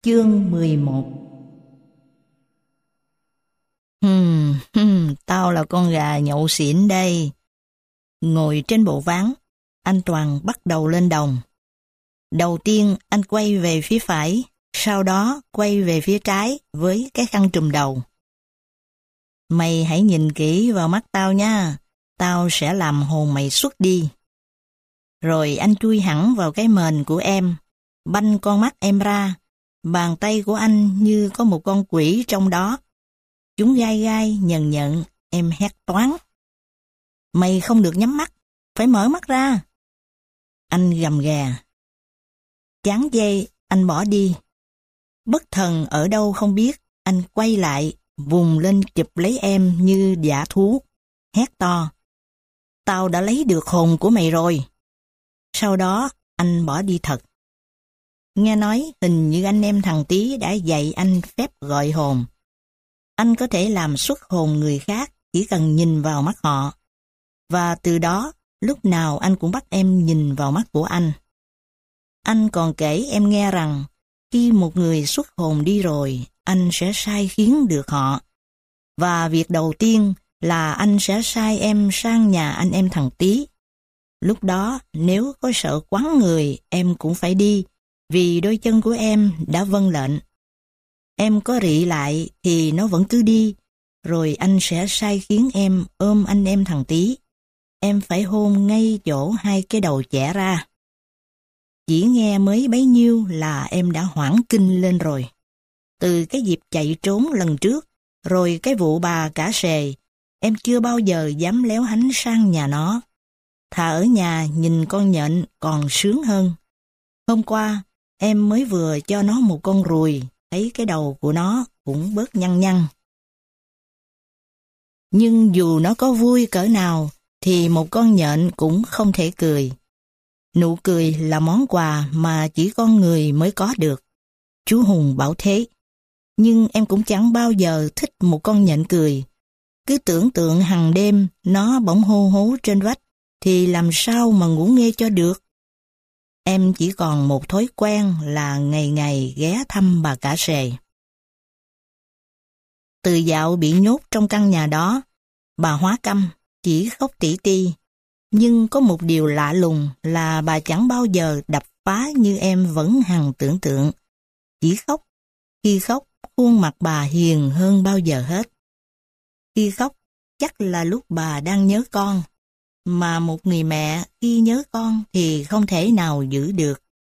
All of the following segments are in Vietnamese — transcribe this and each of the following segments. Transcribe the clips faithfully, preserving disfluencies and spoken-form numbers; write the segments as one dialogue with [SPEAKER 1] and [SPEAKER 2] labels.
[SPEAKER 1] Chương mười một.
[SPEAKER 2] Hừm, hừm, tao là con gà nhậu xỉn đây. Ngồi trên bộ ván, anh Toàn bắt đầu lên đồng. Đầu tiên anh quay về phía phải, sau đó quay về phía trái với cái khăn trùm đầu. Mày hãy nhìn kỹ vào mắt tao nha, tao sẽ làm hồn mày xuất đi. Rồi anh chui hẳn vào cái mền của em, banh con mắt em ra. Bàn tay của anh như có một con quỷ trong đó. Chúng gai gai, nhần nhận, em hét toáng. Mày không được nhắm mắt, phải mở mắt ra. Anh gầm ghè. Chán dây, anh bỏ đi. Bất thần ở đâu không biết, anh quay lại, vùng lên chụp lấy em như dã thú, hét to. Tao đã lấy được hồn của mày rồi. Sau đó, anh bỏ đi thật. Nghe nói hình như anh em thằng Tý đã dạy anh phép gọi hồn. Anh có thể làm xuất hồn người khác chỉ cần nhìn vào mắt họ. Và từ đó, lúc nào anh cũng bắt em nhìn vào mắt của anh. Anh còn kể em nghe rằng, khi một người xuất hồn đi rồi, anh sẽ sai khiến được họ. Và việc đầu tiên là anh sẽ sai em sang nhà anh em thằng Tý. Lúc đó, nếu có sợ quắn người, em cũng phải đi, vì đôi chân của em đã vâng lệnh. Em có rị lại thì nó vẫn cứ đi, rồi anh sẽ sai khiến em ôm anh em thằng Tý. Em phải hôn ngay chỗ hai cái đầu chẻ ra. Chỉ nghe mới bấy nhiêu là em đã hoảng kinh lên rồi. Từ cái dịp chạy trốn lần trước, rồi cái vụ bà cả sề, em chưa bao giờ dám léo hánh sang nhà nó. Thà ở nhà nhìn con nhện còn sướng hơn. Hôm qua, em mới vừa cho nó một con ruồi, thấy cái đầu của nó cũng bớt nhăn nhăn. Nhưng dù nó có vui cỡ nào, thì một con nhện cũng không thể cười. Nụ cười là món quà mà chỉ con người mới có được. Chú Hùng bảo thế. Nhưng em cũng chẳng bao giờ thích một con nhện cười. Cứ tưởng tượng hằng đêm nó bỗng hô hố trên vách, thì làm sao mà ngủ nghe cho được. Em chỉ còn một thói quen là ngày ngày ghé thăm bà cả sề. Từ dạo bị nhốt trong căn nhà đó, bà hóa câm, chỉ khóc tỉ ti. Nhưng có một điều lạ lùng là bà chẳng bao giờ đập phá như em vẫn hằng tưởng tượng. Chỉ khóc. Khi khóc, khuôn mặt bà hiền hơn bao giờ hết. Khi khóc, chắc là lúc bà đang nhớ con. Mà một người mẹ khi nhớ con thì không thể nào giữ được.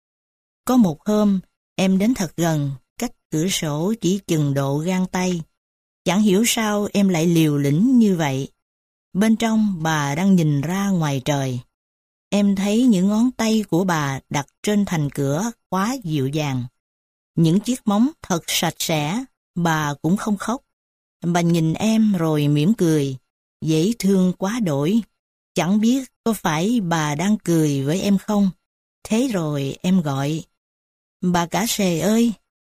[SPEAKER 2] Có một hôm, em đến thật gần, cách cửa sổ chỉ chừng độ gang tay. Chẳng hiểu sao em lại liều lĩnh như vậy. Bên trong bà đang nhìn ra ngoài trời. Em thấy những ngón tay của bà đặt trên thành cửa quá dịu dàng. Những chiếc móng thật sạch sẽ, bà cũng không khóc. Bà nhìn em rồi mỉm cười, dễ thương quá đổi. Chẳng biết có phải bà đang cười với em không? Thế rồi em gọi, bà cả sề ơi!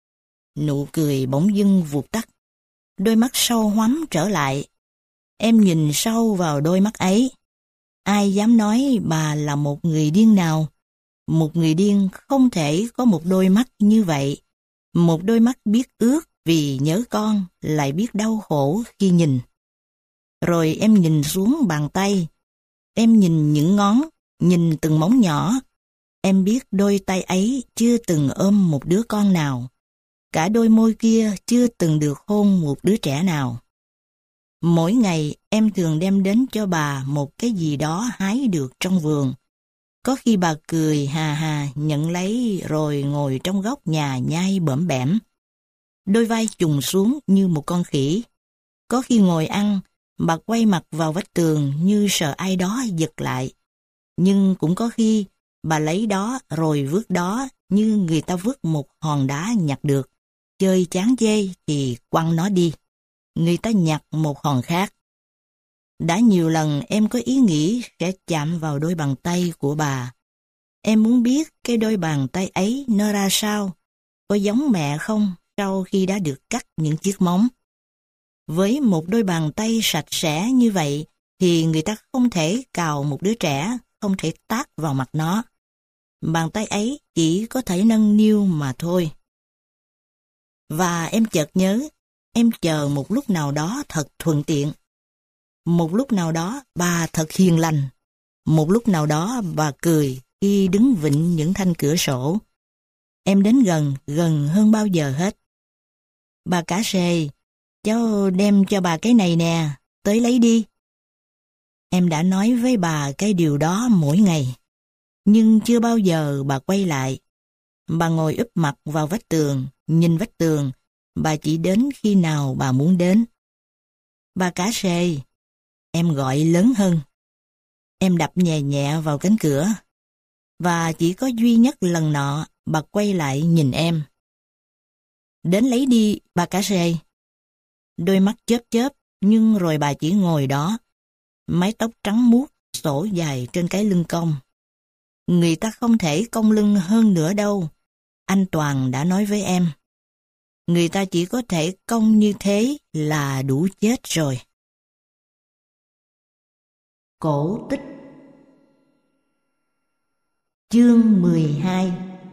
[SPEAKER 2] Nụ cười bỗng dưng vụt tắt. Đôi mắt sâu hoắm trở lại. Em nhìn sâu vào đôi mắt ấy. Ai dám nói bà là một người điên nào? Một người điên không thể có một đôi mắt như vậy. Một đôi mắt biết ước vì nhớ con, lại biết đau khổ khi nhìn. Rồi em nhìn xuống bàn tay. Em nhìn những ngón, nhìn từng móng nhỏ. Em biết đôi tay ấy chưa từng ôm một đứa con nào. Cả đôi môi kia chưa từng được hôn một đứa trẻ nào. Mỗi ngày em thường đem đến cho bà một cái gì đó hái được trong vườn. Có khi bà cười hà hà nhận lấy rồi ngồi trong góc nhà nhai bõm bẻm. Đôi vai chùng xuống như một con khỉ. Có khi ngồi ăn, bà quay mặt vào vách tường như sợ ai đó giật lại. Nhưng cũng có khi bà lấy đó rồi vứt đó như người ta vứt một hòn đá nhặt được. Chơi chán chê thì quăng nó đi. Người ta nhặt một hòn khác. Đã nhiều lần em có ý nghĩ sẽ chạm vào đôi bàn tay của bà. Em muốn biết cái đôi bàn tay ấy nó ra sao, có giống mẹ không sau khi đã được cắt những chiếc móng. Với một đôi bàn tay sạch sẽ như vậy thì người ta không thể cào một đứa trẻ, không thể tát vào mặt nó. Bàn tay ấy chỉ có thể nâng niu mà thôi. Và em chợt nhớ, em chờ một lúc nào đó thật thuận tiện. Một lúc nào đó bà thật hiền lành. Một lúc nào đó bà cười khi đứng vịn những thanh cửa sổ. Em đến gần, gần hơn bao giờ hết. Bà cả sề, cháu đem cho bà cái này nè, tới lấy đi. Em đã nói với bà cái điều đó mỗi ngày. Nhưng chưa bao giờ bà quay lại. Bà ngồi úp mặt vào vách tường, nhìn vách tường. Bà chỉ đến khi nào bà muốn đến. Bà cả sề, em gọi lớn hơn. Em đập nhẹ nhẹ vào cánh cửa. Và chỉ có duy nhất lần nọ, bà quay lại nhìn em. Đến lấy đi, bà cả sề. Đôi mắt chớp chớp, nhưng rồi bà chỉ ngồi đó. Mái tóc trắng muốt, xõa dài trên cái lưng cong. Người ta không thể cong lưng hơn nữa đâu. Anh Toàn đã nói với em. Người ta chỉ có thể cong như thế là đủ chết rồi. Cổ tích. Chương mười hai.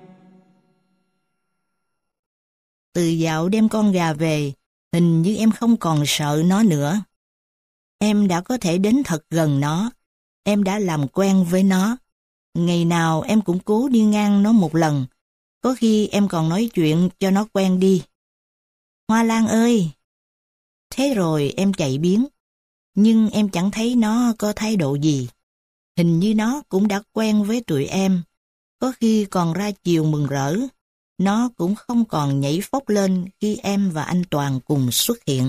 [SPEAKER 2] Từ dạo đem con gà về, hình như em không còn sợ nó nữa. Em đã có thể đến thật gần nó. Em đã làm quen với nó. Ngày nào em cũng cố đi ngang nó một lần. Có khi em còn nói chuyện cho nó quen đi. Hoa Lan ơi! Thế rồi em chạy biến. Nhưng em chẳng thấy nó có thái độ gì. Hình như nó cũng đã quen với tụi em. Có khi còn ra chiều mừng rỡ. Nó cũng không còn nhảy phóc lên khi em và anh Toàn cùng xuất hiện.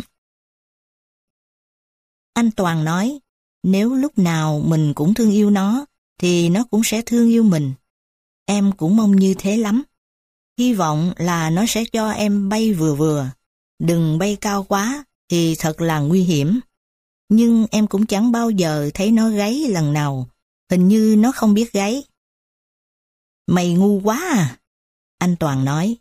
[SPEAKER 2] Anh Toàn nói, nếu lúc nào mình cũng thương yêu nó, thì nó cũng sẽ thương yêu mình. Em cũng mong như thế lắm. Hy vọng là nó sẽ cho em bay vừa vừa. Đừng bay cao quá, thì thật là nguy hiểm. Nhưng em cũng chẳng bao giờ thấy nó gáy lần nào. Hình như nó không biết gáy. Mày ngu quá à? Anh Toàn nói.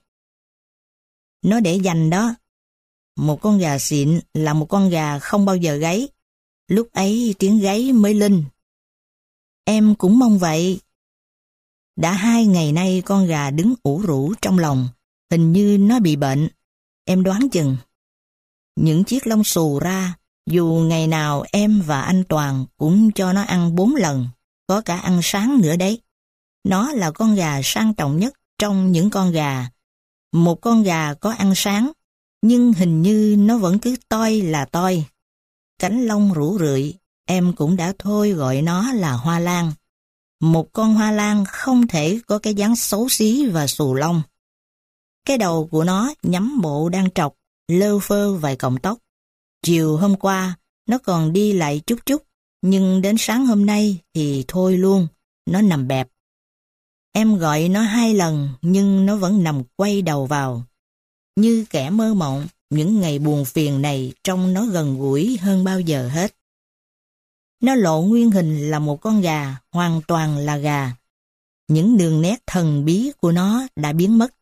[SPEAKER 2] Nó để dành đó. Một con gà xịn là một con gà không bao giờ gáy. Lúc ấy tiếng gáy mới lên. Em cũng mong vậy. Đã hai ngày nay con gà đứng ủ rũ trong lòng. Hình như nó bị bệnh. Em đoán chừng. Những chiếc lông xù ra, dù ngày nào em và anh Toàn cũng cho nó ăn bốn lần, có cả ăn sáng nữa đấy. Nó là con gà sang trọng nhất trong những con gà. Một con gà có ăn sáng, nhưng hình như nó vẫn cứ toi là toi. Cánh lông rủ rượi, em cũng đã thôi gọi nó là hoa lan. Một con hoa lan không thể có cái dáng xấu xí và xù lông. Cái đầu của nó nhắm bộ đang trọc, lơ phơ vài cọng tóc. Chiều hôm qua, nó còn đi lại chút chút, nhưng đến sáng hôm nay thì thôi luôn, nó nằm bẹp. Em gọi nó hai lần, nhưng nó vẫn nằm quay đầu vào. Như kẻ mơ mộng, những ngày buồn phiền này trông nó gần gũi hơn bao giờ hết. Nó lộ nguyên hình là một con gà, hoàn toàn là gà. Những đường nét thần bí của nó đã biến mất.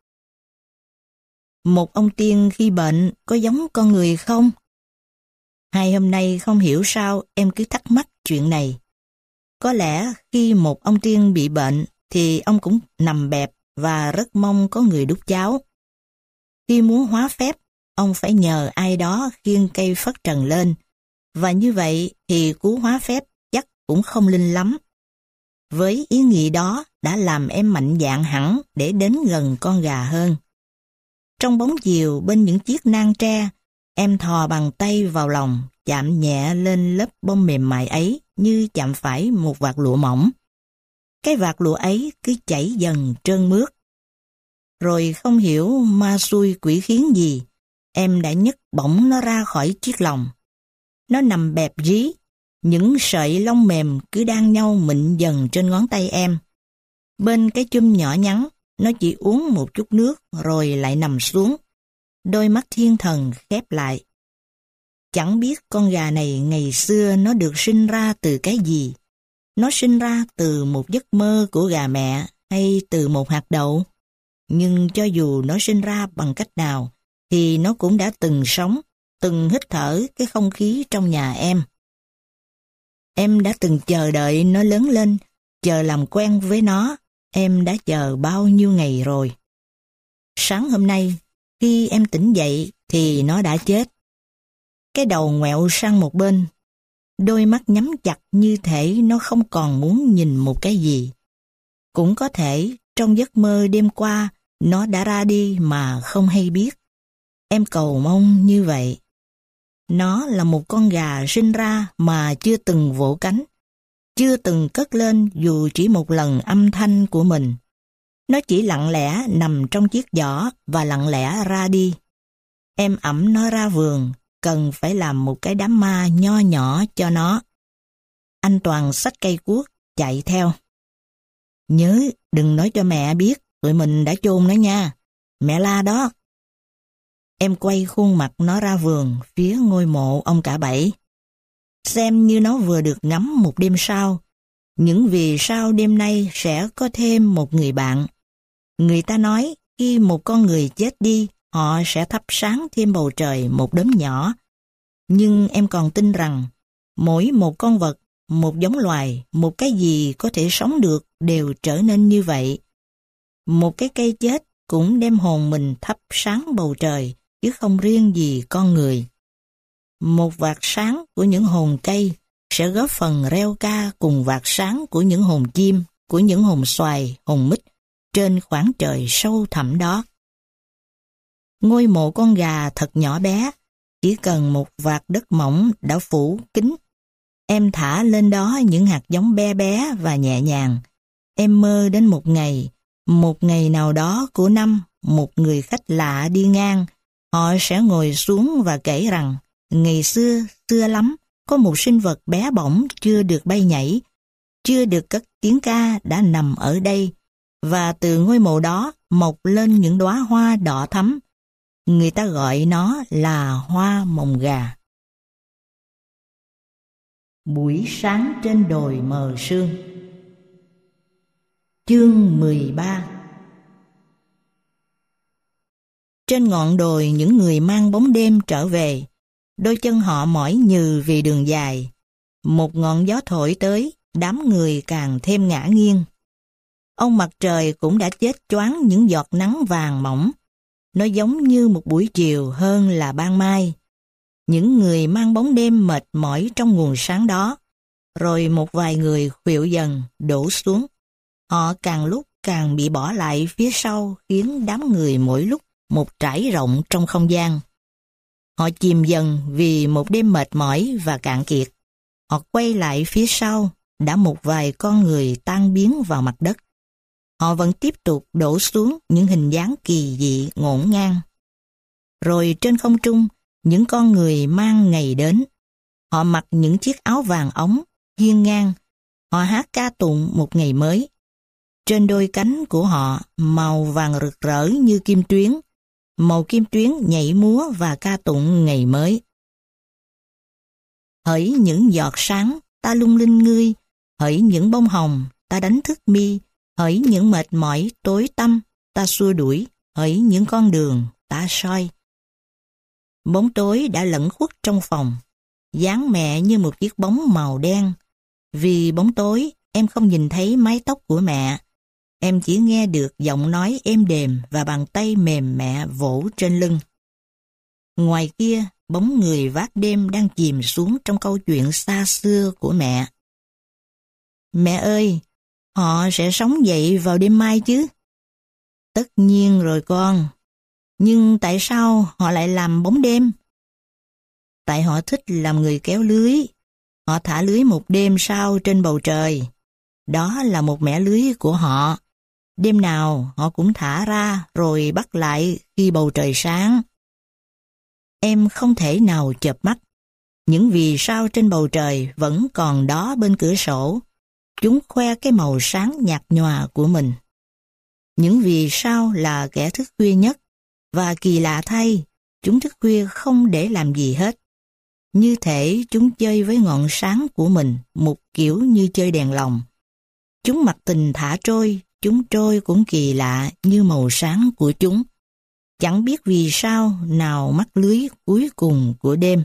[SPEAKER 2] Một ông tiên khi bệnh có giống con người không? Hai hôm nay không hiểu sao em cứ thắc mắc chuyện này. Có lẽ khi một ông tiên bị bệnh thì ông cũng nằm bẹp và rất mong có người đút cháo. Khi muốn hóa phép, ông phải nhờ ai đó khiêng cây phất trần lên, và như vậy thì cú hóa phép chắc cũng không linh lắm. Với ý nghĩ đó đã làm em mạnh dạn hẳn để đến gần con gà hơn. Trong bóng chiều bên những chiếc nang tre, em thò bàn tay vào lòng, chạm nhẹ lên lớp bông mềm mại ấy như chạm phải một vạt lụa mỏng. Cái vạt lụa ấy cứ chảy dần trơn mướt. Rồi không hiểu ma xui quỷ khiến gì, em đã nhấc bổng nó ra khỏi chiếc lòng. Nó nằm bẹp rí, những sợi lông mềm cứ đan nhau mịn dần trên ngón tay em. Bên cái chum nhỏ nhắn, nó chỉ uống một chút nước rồi lại nằm xuống. Đôi mắt thiên thần khép lại. Chẳng biết con gà này ngày xưa nó được sinh ra từ cái gì. Nó sinh ra từ một giấc mơ của gà mẹ hay từ một hạt đậu. Nhưng cho dù nó sinh ra bằng cách nào, thì nó cũng đã từng sống, từng hít thở cái không khí trong nhà em. Em đã từng chờ đợi nó lớn lên, chờ làm quen với nó. Em đã chờ bao nhiêu ngày rồi. Sáng hôm nay, Khi em tỉnh dậy thì nó đã chết. Cái đầu ngoẹo sang một bên, đôi mắt nhắm chặt như thể nó không còn muốn nhìn một cái gì. Cũng có thể trong giấc mơ đêm qua nó đã ra đi mà không hay biết. Em cầu mong như vậy. Nó là một con gà sinh ra mà chưa từng vỗ cánh, chưa từng cất lên dù chỉ một lần âm thanh của mình. Nó chỉ lặng lẽ nằm trong chiếc giỏ và lặng lẽ ra đi. Em ẵm nó ra vườn, cần phải làm một cái đám ma nho nhỏ cho nó. Anh Toàn xách cây cuốc, chạy theo. Nhớ, đừng nói cho mẹ biết, tụi mình đã chôn nó nha. Mẹ la đó. Em quay khuôn mặt nó ra vườn, phía ngôi mộ ông cả bảy. Xem như nó vừa được ngắm một đêm sau. Những vì sao đêm nay sẽ có thêm một người bạn. Người ta nói, khi một con người chết đi, họ sẽ thắp sáng thêm bầu trời một đốm nhỏ. Nhưng em còn tin rằng, mỗi một con vật, một giống loài, một cái gì có thể sống được đều trở nên như vậy. Một cái cây chết cũng đem hồn mình thắp sáng bầu trời, chứ không riêng gì con người. Một vạt sáng của những hồn cây sẽ góp phần reo ca cùng vạt sáng của những hồn chim, của những hồn xoài, hồn mít trên khoảng trời sâu thẳm đó. Ngôi mộ con gà thật nhỏ bé, chỉ cần một vạt đất mỏng đã phủ kín. Em thả lên đó những hạt giống bé bé và nhẹ nhàng. Em mơ đến một ngày, một ngày nào đó của năm, một người khách lạ đi ngang, họ sẽ ngồi xuống và kể rằng, ngày xưa, xưa lắm, có một sinh vật bé bỏng chưa được bay nhảy, chưa được cất tiếng ca đã nằm ở đây, và từ ngôi mộ đó mọc lên những đóa hoa đỏ thắm. Người ta gọi nó là hoa mồng gà. Buổi sáng trên đồi mờ sương. Chương mười ba. Trên ngọn đồi những người mang bóng đêm trở về, đôi chân họ mỏi nhừ vì đường dài. Một ngọn gió thổi tới, đám người càng thêm ngã nghiêng. Ông mặt trời cũng đã chết choáng những giọt nắng vàng mỏng. Nó giống như một buổi chiều hơn là ban mai. Những người mang bóng đêm mệt mỏi trong nguồn sáng đó, rồi một vài người khuỵu dần đổ xuống. Họ càng lúc càng bị bỏ lại phía sau, khiến đám người mỗi lúc một trải rộng trong không gian. Họ chìm dần vì một đêm mệt mỏi và cạn kiệt. Họ quay lại phía sau, đã một vài con người tan biến vào mặt đất. Họ vẫn tiếp tục đổ xuống những hình dáng kỳ dị ngổn ngang. Rồi trên không trung, những con người mang ngày đến. Họ mặc những chiếc áo vàng óng, hiên ngang. Họ hát ca tụng một ngày mới. Trên đôi cánh của họ, màu vàng rực rỡ như kim tuyến. Màu kim tuyến nhảy múa và ca tụng ngày mới. Hỡi những giọt sáng, ta lung linh ngươi. Hỡi những bông hồng, ta đánh thức mi. Hỡi những mệt mỏi tối tăm, ta xua đuổi. Hỡi những con đường, ta soi. Bóng tối đã lẫn khuất trong phòng, dáng mẹ như một chiếc bóng màu đen. Vì bóng tối, em không nhìn thấy mái tóc của mẹ. Em chỉ nghe được giọng nói êm đềm và bàn tay mềm mẹ vỗ trên lưng. Ngoài kia, bóng người vác đêm đang chìm xuống trong câu chuyện xa xưa của mẹ. Mẹ ơi, họ sẽ sống dậy vào đêm mai chứ? Tất nhiên rồi con. Nhưng tại sao họ lại làm bóng đêm? Tại họ thích làm người kéo lưới. Họ thả lưới một đêm sau trên bầu trời. Đó là một mẻ lưới của họ. Đêm nào họ cũng thả ra rồi bắt lại khi bầu trời sáng. Em không thể nào chợp mắt. Những vì sao trên bầu trời vẫn còn đó bên cửa sổ. Chúng khoe cái màu sáng nhạt nhòa của mình. Những vì sao là kẻ thức khuya nhất. Và kỳ lạ thay, chúng thức khuya không để làm gì hết. Như thể chúng chơi với ngọn sáng của mình, một kiểu như chơi đèn lồng. Chúng mặc tình thả trôi, chúng trôi cũng kỳ lạ như màu sáng của chúng. Chẳng biết vì sao nào mắc lưới cuối cùng của đêm.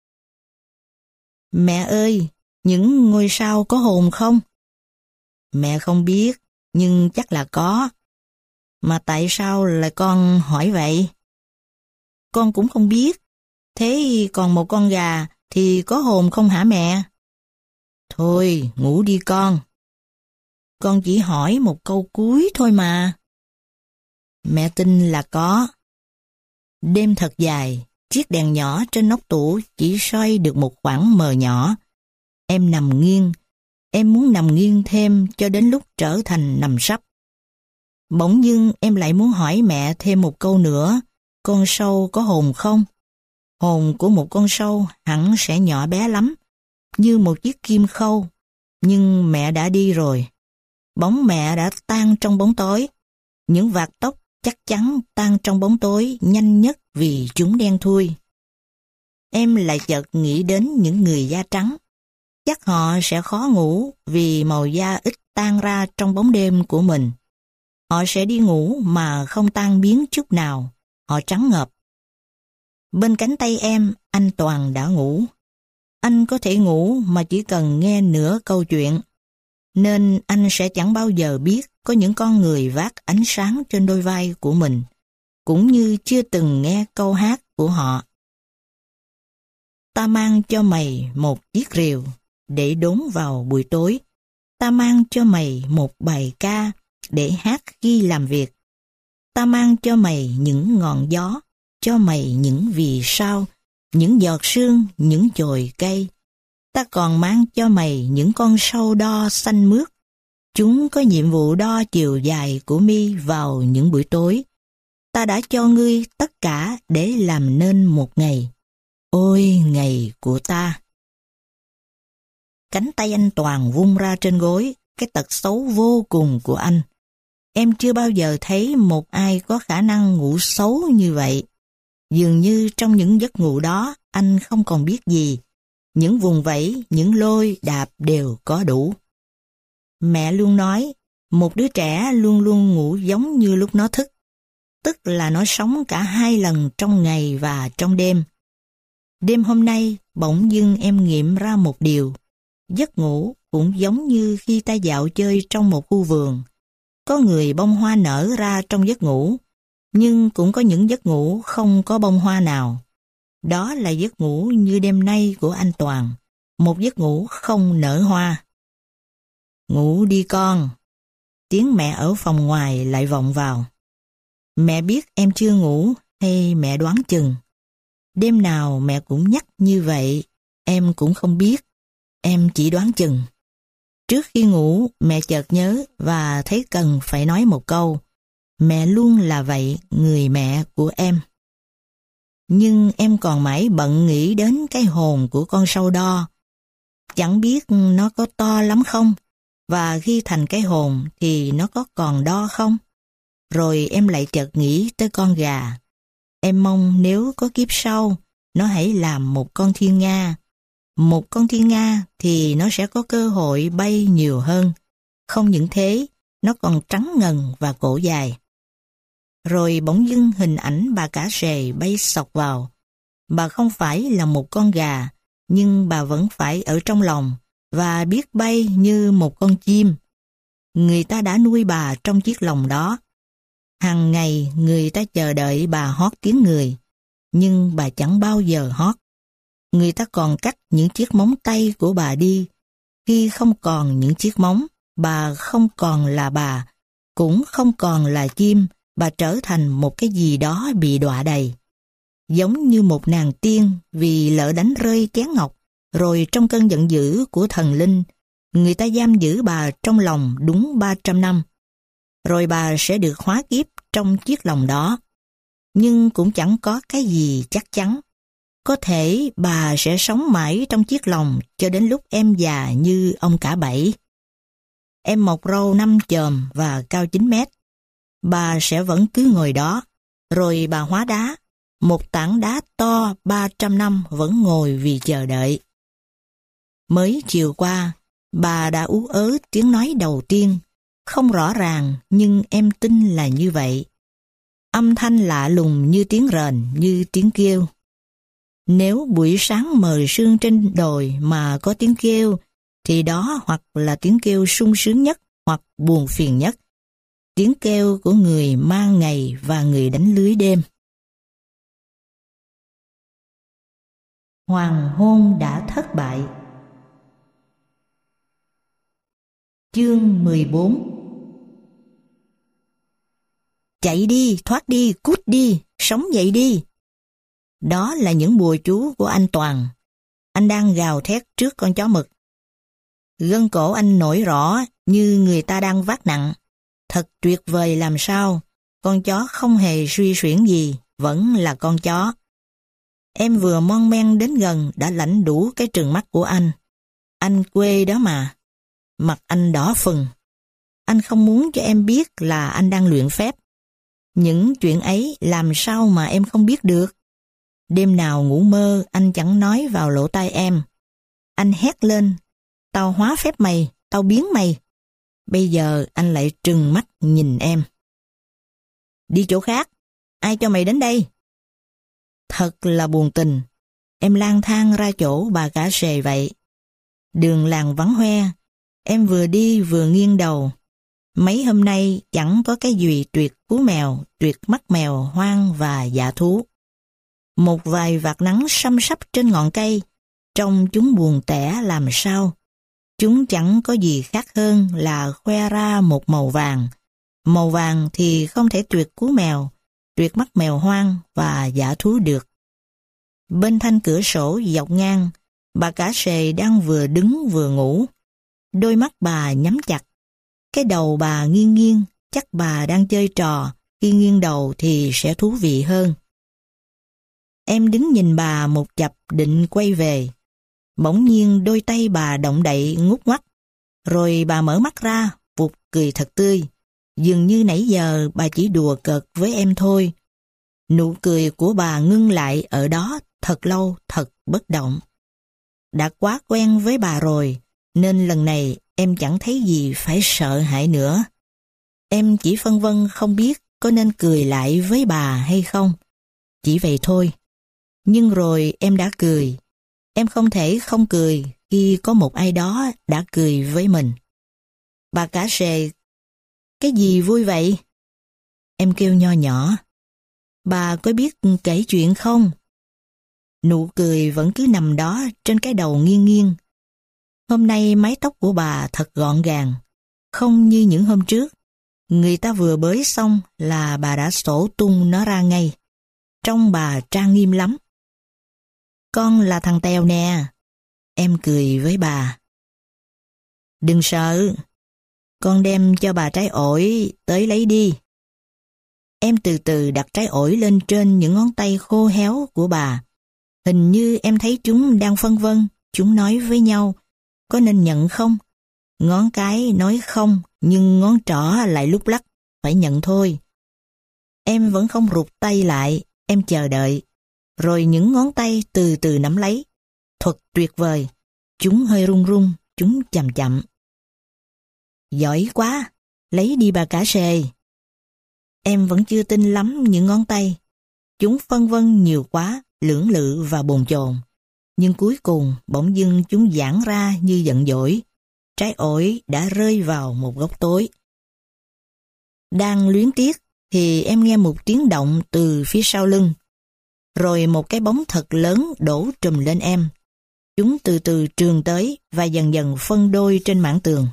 [SPEAKER 2] Mẹ ơi, những ngôi sao có hồn không? Mẹ không biết, nhưng chắc là có. Mà tại sao lại con hỏi vậy? con cũng không biết. Thế còn một con gà thì có hồn không hả mẹ? Thôi, ngủ đi con. Con chỉ hỏi một câu cuối thôi mà. Mẹ tin là có. Đêm thật dài, chiếc đèn nhỏ trên nóc tủ chỉ soi được một khoảng mờ nhỏ. Em nằm nghiêng, em muốn nằm nghiêng thêm cho đến lúc trở thành nằm sấp. Bỗng dưng em lại muốn hỏi mẹ thêm một câu nữa, con sâu có hồn không? Hồn của một con sâu hẳn sẽ nhỏ bé lắm, như một chiếc kim khâu, nhưng mẹ đã đi rồi. Bóng mẹ đã tan trong bóng tối, những vạt tóc chắc chắn tan trong bóng tối nhanh nhất vì chúng đen thui. Em lại chợt nghĩ đến những người da trắng. Chắc họ sẽ khó ngủ vì màu da ít tan ra trong bóng đêm của mình. Họ sẽ đi ngủ mà không tan biến chút nào, họ trắng ngợp. Bên cánh tay em, anh Toàn đã ngủ. Anh có thể ngủ mà chỉ cần nghe nửa câu chuyện, nên anh sẽ chẳng bao giờ biết có những con người vác ánh sáng trên đôi vai của mình, cũng như chưa từng nghe câu hát của họ. Ta mang cho mày một chiếc rìu để đốn vào buổi tối. Ta mang cho mày một bài ca để hát khi làm việc. Ta mang cho mày những ngọn gió, cho mày những vì sao, những giọt sương, những chồi cây. Ta còn mang cho mày những con sâu đo xanh mướt. Chúng có nhiệm vụ đo chiều dài của mi vào những buổi tối. Ta đã cho ngươi tất cả để làm nên một ngày. Ôi ngày của ta! Cánh tay anh Toàn vung ra trên gối, cái tật xấu vô cùng của anh. Em chưa bao giờ thấy một ai có khả năng ngủ xấu như vậy. Dường như trong những giấc ngủ đó, anh không còn biết gì. Những vùng vẫy, những lôi, đạp đều có đủ. Mẹ luôn nói, một đứa trẻ luôn luôn ngủ giống như lúc nó thức. Tức là nó sống cả hai lần trong ngày và trong đêm. Đêm hôm nay, bỗng dưng em nghiệm ra một điều. Giấc ngủ cũng giống như khi ta dạo chơi trong một khu vườn. Có người bông hoa nở ra trong giấc ngủ, nhưng cũng có những giấc ngủ không có bông hoa nào. Đó là giấc ngủ như đêm nay của anh Toàn, một giấc ngủ không nở hoa. Ngủ đi con. Tiếng mẹ ở phòng ngoài lại vọng vào. Mẹ biết em chưa ngủ hay mẹ đoán chừng. Đêm nào mẹ cũng nhắc như vậy, em cũng không biết. Em chỉ đoán chừng. Trước khi ngủ, mẹ chợt nhớ và thấy cần phải nói một câu. Mẹ luôn là vậy, người mẹ của em. Nhưng em còn mãi bận nghĩ đến cái hồn của con sâu đo. Chẳng biết nó có to lắm không? Và khi thành cái hồn thì nó có còn đo không? Rồi em lại chợt nghĩ tới con gà. Em mong nếu có kiếp sau, nó hãy làm một con thiên nga. Một con thiên nga thì nó sẽ có cơ hội bay nhiều hơn. Không những thế, nó còn trắng ngần và cổ dài. Rồi bỗng dưng hình ảnh bà cả rề bay xộc vào. Bà không phải là một con gà, nhưng bà vẫn phải ở trong lòng và biết bay như một con chim. Người ta đã nuôi bà trong chiếc lồng đó. Hàng ngày người ta chờ đợi bà hót tiếng người, nhưng bà chẳng bao giờ hót. Người ta còn cắt những chiếc móng tay của bà đi. Khi không còn những chiếc móng, bà không còn là bà, cũng không còn là chim, bà trở thành một cái gì đó bị đọa đầy. Giống như một nàng tiên vì lỡ đánh rơi chén ngọc, rồi trong cơn giận dữ của thần linh, người ta giam giữ bà trong lòng đúng ba trăm năm. Rồi bà sẽ được hóa kiếp trong chiếc lồng đó. Nhưng cũng chẳng có cái gì chắc chắn. Có thể bà sẽ sống mãi trong chiếc lồng cho đến lúc em già như ông cả bảy. Em mọc râu năm chòm và cao chín mét. Bà sẽ vẫn cứ ngồi đó, rồi bà hóa đá. Một tảng đá to ba trăm năm vẫn ngồi vì chờ đợi. Mới chiều qua, bà đã ú ớ tiếng nói đầu tiên. Không rõ ràng, nhưng em tin là như vậy. Âm thanh lạ lùng như tiếng rền, như tiếng kêu. Nếu buổi sáng mờ sương trên đồi mà có tiếng kêu, thì đó hoặc là tiếng kêu sung sướng nhất, hoặc buồn phiền nhất. Tiếng kêu của người mang ngày và người đánh lưới đêm. Hoàng hôn đã thất bại. Chương mười bốn. Chạy đi, thoát đi, cút đi, sống dậy đi. Đó là những bùa chú của anh Toàn. Anh đang gào thét trước con chó mực. Gân cổ anh nổi rõ như người ta đang vác nặng. Thật tuyệt vời làm sao, con chó không hề suy xuyển gì, vẫn là con chó. Em vừa mon men đến gần đã lãnh đủ cái trừng mắt của anh. Anh quê đó mà. Mặt anh đỏ phừng. Anh không muốn cho em biết là anh đang luyện phép. Những chuyện ấy làm sao mà em không biết được. Đêm nào ngủ mơ anh chẳng nói vào lỗ tai em. Anh hét lên, tao hóa phép mày, tao biến mày. Bây giờ anh lại trừng mắt nhìn em. Đi chỗ khác, ai cho mày đến đây? Thật là buồn tình, em lang thang ra chỗ bà cả sề vậy. Đường làng vắng hoe, em vừa đi vừa nghiêng đầu. Mấy hôm nay chẳng có cái gì tuyệt cú mèo, tuyệt mắt mèo hoang và dạ thú. Một vài vạt nắng xăm sắp trên ngọn cây, trông chúng buồn tẻ làm sao. Chúng chẳng có gì khác hơn là khoe ra một màu vàng. Màu vàng thì không thể tuyệt cú mèo, tuyệt mắt mèo hoang và dã thú được. Bên thanh cửa sổ dọc ngang, bà cả sề đang vừa đứng vừa ngủ. Đôi mắt bà nhắm chặt. Cái đầu bà nghiêng nghiêng, chắc bà đang chơi trò, khi nghiêng đầu thì sẽ thú vị hơn. Em đứng nhìn bà một chập định quay về. Bỗng nhiên đôi tay bà động đậy ngút ngoắt. Rồi bà mở mắt ra, vụt cười thật tươi. Dường như nãy giờ bà chỉ đùa cợt với em thôi. Nụ cười của bà ngưng lại ở đó thật lâu, thật bất động. Đã quá quen với bà rồi, nên lần này em chẳng thấy gì phải sợ hãi nữa. Em chỉ phân vân không biết có nên cười lại với bà hay không. Chỉ vậy thôi. Nhưng rồi em đã cười. Em không thể không cười khi có một ai đó đã cười với mình. Bà cả sề, cái gì vui vậy? Em kêu nho nhỏ. Bà có biết kể chuyện không? Nụ cười vẫn cứ nằm đó trên cái đầu nghiêng nghiêng. Hôm nay mái tóc của bà thật gọn gàng, không như những hôm trước. Người ta vừa bới xong là bà đã xổ tung nó ra ngay. Trông bà trang nghiêm lắm. Con là thằng Tèo nè. Em cười với bà. Đừng sợ. Con đem cho bà trái ổi tới lấy đi. Em từ từ đặt trái ổi lên trên những ngón tay khô héo của bà. Hình như em thấy chúng đang phân vân. Chúng nói với nhau, có nên nhận không? Ngón cái nói không, nhưng ngón trỏ lại lúc lắc, phải nhận thôi. Em vẫn không rụt tay lại, em chờ đợi. Rồi những ngón tay từ từ nắm lấy. Thuật tuyệt vời. Chúng hơi run run, chúng chậm chậm. Giỏi quá, lấy đi bà cả sề. Em vẫn chưa tin lắm những ngón tay. Chúng phân vân nhiều quá, lưỡng lự và bồn chồn. Nhưng cuối cùng bỗng dưng chúng giãn ra như giận dỗi. Trái ổi đã rơi vào một góc tối. Đang luyến tiếc thì em nghe một tiếng động từ phía sau lưng. Rồi một cái bóng thật lớn đổ trùm lên em. Chúng từ từ trườn tới và dần dần phân đôi trên mảng tường.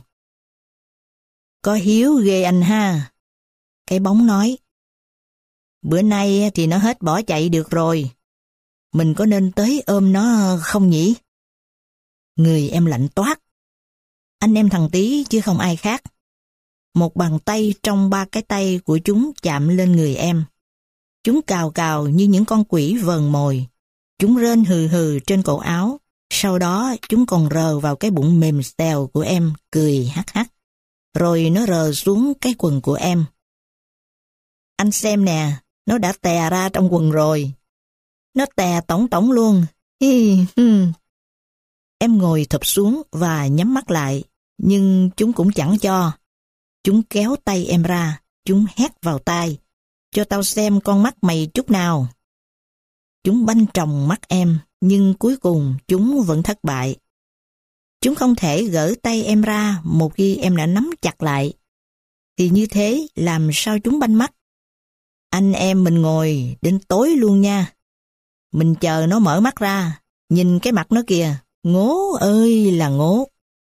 [SPEAKER 2] Có hiếu ghê anh ha. Cái bóng nói. Bữa nay thì nó hết bỏ chạy được rồi. Mình có nên tới ôm nó không nhỉ? Người em lạnh toát. Anh em thằng Tí chứ không ai khác. Một bàn tay trong ba cái tay của chúng chạm lên người em. Chúng cào cào như những con quỷ vờn mồi. Chúng rên hừ hừ trên cổ áo. Sau đó chúng còn rờ vào cái bụng mềm xèo của em, cười hắc hắc. Rồi nó rờ xuống cái quần của em. Anh xem nè, nó đã tè ra trong quần rồi. Nó tè tổng tổng luôn. Hi hi. Em ngồi thụp xuống và nhắm mắt lại. Nhưng chúng cũng chẳng cho. Chúng kéo tay em ra. Chúng hét vào tai. Cho tao xem con mắt mày chút nào. Chúng banh tròng mắt em. Nhưng cuối cùng chúng vẫn thất bại. Chúng không thể gỡ tay em ra một khi em đã nắm chặt lại. Thì như thế làm sao chúng banh mắt? Anh em mình ngồi đến tối luôn nha. Mình chờ nó mở mắt ra. Nhìn cái mặt nó kìa, ngố ơi là ngố.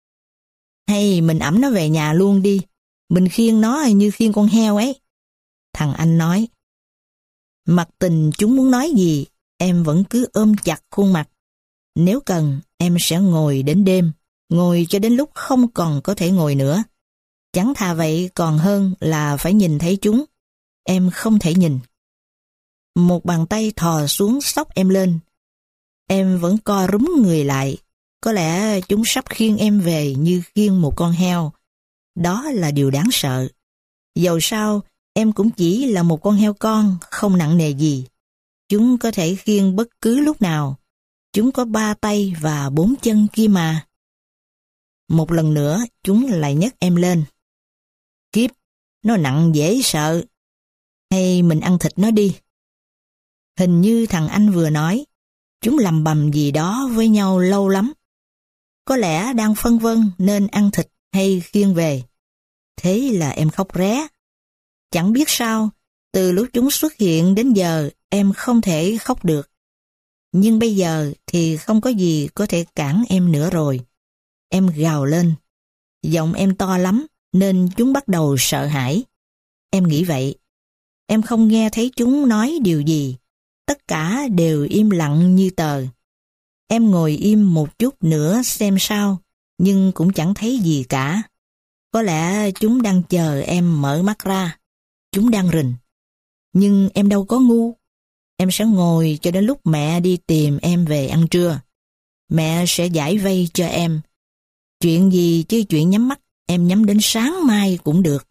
[SPEAKER 2] Hay mình ẵm nó về nhà luôn đi, mình khiêng nó như khiêng con heo ấy. Thằng anh nói. Mặc tình chúng muốn nói gì, em vẫn cứ ôm chặt khuôn mặt. Nếu cần, em sẽ ngồi đến đêm, ngồi cho đến lúc không còn có thể ngồi nữa. Chẳng thà vậy còn hơn là phải nhìn thấy chúng. Em không thể nhìn. Một bàn tay thò xuống xốc em lên. Em vẫn co rúm người lại. Có lẽ chúng sắp khiêng em về như khiêng một con heo. Đó là điều đáng sợ. Dầu sao, em cũng chỉ là một con heo con, không nặng nề gì. Chúng có thể khiêng bất cứ lúc nào. Chúng có ba tay và bốn chân kia mà. Một lần nữa, chúng lại nhấc em lên. Kiếp, nó nặng dễ sợ. Hay mình ăn thịt nó đi. Hình như thằng anh vừa nói, chúng lầm bầm gì đó với nhau lâu lắm. Có lẽ đang phân vân nên ăn thịt hay khiêng về. Thế là em khóc ré. Chẳng biết sao, từ lúc chúng xuất hiện đến giờ em không thể khóc được. Nhưng bây giờ thì không có gì có thể cản em nữa rồi. Em gào lên. Giọng em to lắm nên chúng bắt đầu sợ hãi. Em nghĩ vậy. Em không nghe thấy chúng nói điều gì. Tất cả đều im lặng như tờ. Em ngồi im một chút nữa xem sao, nhưng cũng chẳng thấy gì cả. Có lẽ chúng đang chờ em mở mắt ra. Chúng đang rình. Nhưng em đâu có ngu. Em sẽ ngồi cho đến lúc mẹ đi tìm em về ăn trưa. Mẹ sẽ giải vây cho em. Chuyện gì chứ chuyện nhắm mắt, em nhắm đến sáng mai cũng được.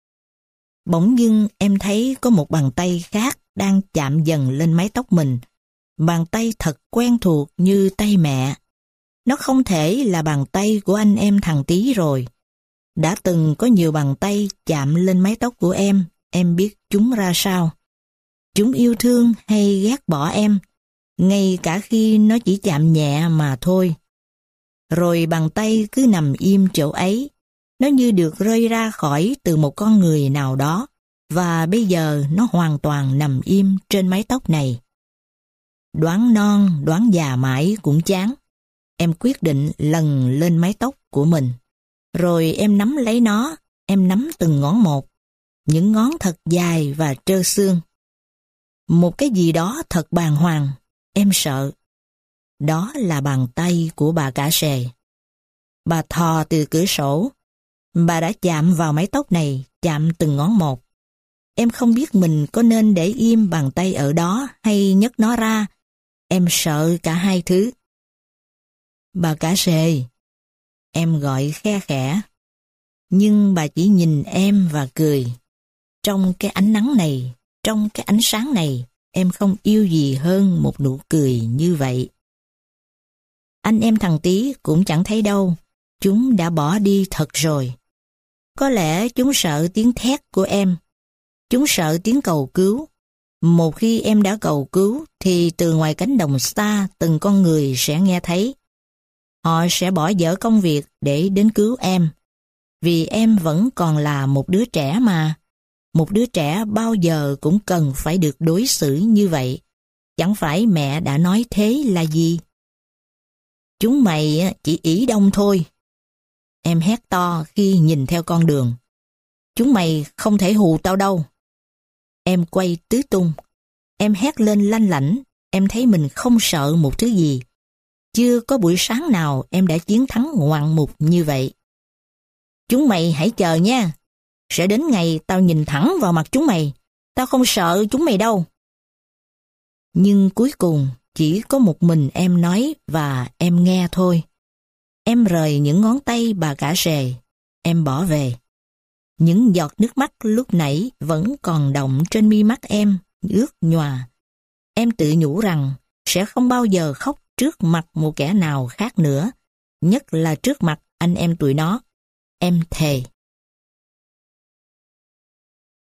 [SPEAKER 2] Bỗng dưng em thấy có một bàn tay khác đang chạm dần lên mái tóc mình. Bàn tay thật quen thuộc như tay mẹ. Nó không thể là bàn tay của anh em thằng Tí rồi. Đã từng có nhiều bàn tay chạm lên mái tóc của em, em biết chúng ra sao. Chúng yêu thương hay ghét bỏ em, ngay cả khi nó chỉ chạm nhẹ mà thôi. Rồi bàn tay cứ nằm im chỗ ấy, nó như được rơi ra khỏi từ một con người nào đó, và bây giờ nó hoàn toàn nằm im trên mái tóc này. Đoán non, đoán già mãi cũng chán. Em quyết định lần lên mái tóc của mình. Rồi em nắm lấy nó, em nắm từng ngón một. Những ngón thật dài và trơ xương. Một cái gì đó thật bàng hoàng, em sợ. Đó là bàn tay của bà cả sề. Bà thò từ cửa sổ. Bà đã chạm vào mái tóc này, chạm từng ngón một. Em không biết mình có nên để im bàn tay ở đó hay nhấc nó ra. Em sợ cả hai thứ. Bà cả sề. Em gọi khe khẽ. Nhưng bà chỉ nhìn em và cười. Trong cái ánh nắng này, trong cái ánh sáng này, em không yêu gì hơn một nụ cười như vậy. Anh em thằng Tí cũng chẳng thấy đâu. Chúng đã bỏ đi thật rồi. Có lẽ chúng sợ tiếng thét của em. Chúng sợ tiếng cầu cứu. Một khi em đã cầu cứu thì từ ngoài cánh đồng xa từng con người sẽ nghe thấy. Họ sẽ bỏ dở công việc để đến cứu em. Vì em vẫn còn là một đứa trẻ mà. Một đứa trẻ bao giờ cũng cần phải được đối xử như vậy. Chẳng phải mẹ đã nói thế là gì? Chúng mày chỉ ỷ đông thôi. Em hét to khi nhìn theo con đường. Chúng mày không thể hù tao đâu. Em quay tứ tung. Em hét lên lanh lảnh. Em thấy mình không sợ một thứ gì. Chưa có buổi sáng nào em đã chiến thắng ngoạn mục như vậy. Chúng mày hãy chờ nha. Sẽ đến ngày tao nhìn thẳng vào mặt chúng mày. Tao không sợ chúng mày đâu. Nhưng cuối cùng chỉ có một mình em nói và em nghe thôi. Em rời những ngón tay bà cả sề. Em bỏ về. Những giọt nước mắt lúc nãy vẫn còn đọng trên mi mắt em, ướt nhòa. Em tự nhủ rằng sẽ không bao giờ khóc trước mặt một kẻ nào khác nữa, nhất là trước mặt anh em tụi nó. Em thề.